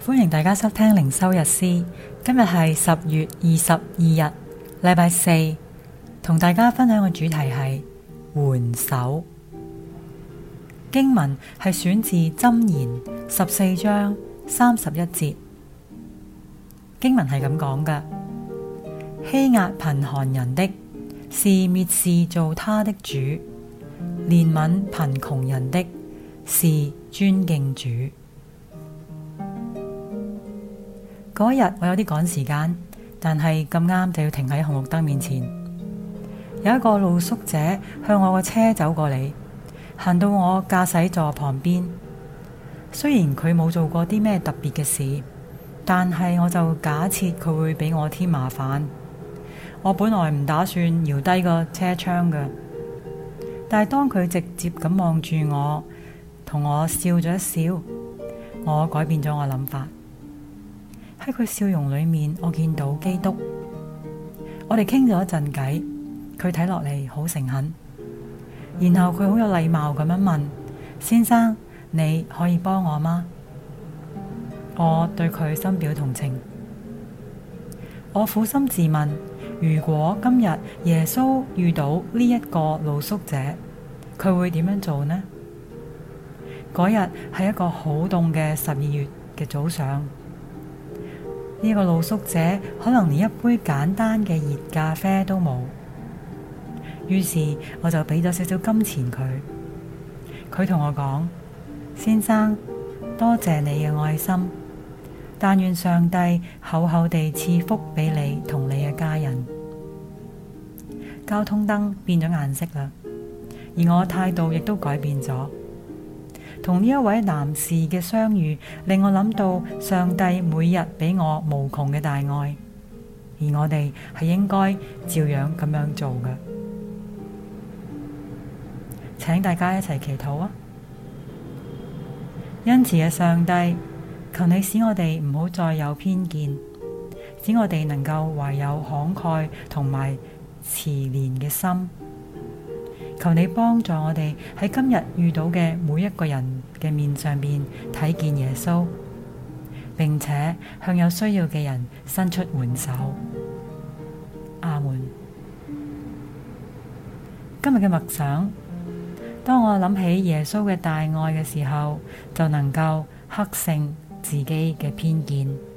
歡迎大家收聽靈修日詩。今日係10月22日，禮拜四，同大家分享嘅主題係援手。經文係選自箴言14章31節。經文係咁講嘅：欺壓貧寒人的，是蔑視造他的主；憐憫貧窮人的，是尊敬主。嗰日我有啲趕時間，但係咁啱就要停喺紅綠燈面前。有一個露宿者向我個車走過嚟，行到我駕駛座旁邊。雖然佢冇做過啲咩特別嘅事，但係我就假設佢會俾我添麻煩。我本來唔打算搖低個車窗嘅，但係當佢直接咁望住我，同我笑咗一笑，我改變咗我諗法。喺佢笑容裏面，我見到基督。我哋傾咗一陣偈，佢睇落嚟好誠懇。然後佢好有禮貌咁樣問：先生，你可以幫我嗎？我對佢深表同情。我苦心自問，如果今日耶穌遇到呢一個露宿者，佢會點樣做呢？嗰日係一個好凍嘅12月嘅早上。呢個露宿者可能連一杯簡單嘅熱咖啡都冇，於是我就俾咗少少金錢佢。佢同我講：先生，多謝你嘅愛心，但願上帝厚厚地賜福俾你同你嘅家人。交通燈變咗顏色啦，而我態度亦都改變咗。同呢一位男士嘅相遇，令我諗到上帝每日俾我無窮嘅大愛，而我哋係應該照樣咁樣做嘅。請大家一齊祈禱啊！恩慈嘅上帝，求你使我哋唔好再有偏見，使我哋能夠懷有慷慨同埋慈憐嘅心。求你幫助我哋喺今日遇到嘅每一個人嘅面上邊睇見耶穌，並且向有需要嘅人伸出援手。阿門。今日嘅默想，當我諗起耶穌嘅大愛嘅時候，就能夠克勝自己嘅偏見。